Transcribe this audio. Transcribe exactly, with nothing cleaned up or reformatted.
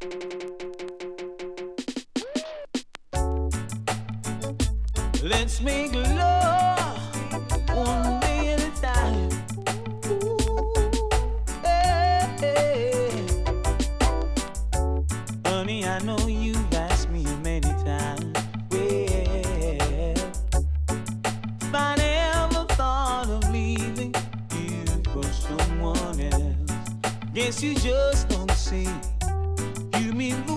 Let's make love one day at a time. Ooh, hey, hey. Honey, I know you've asked me many times. Well, if I never thought of leaving you for someone else, guess you just don't see. You mean the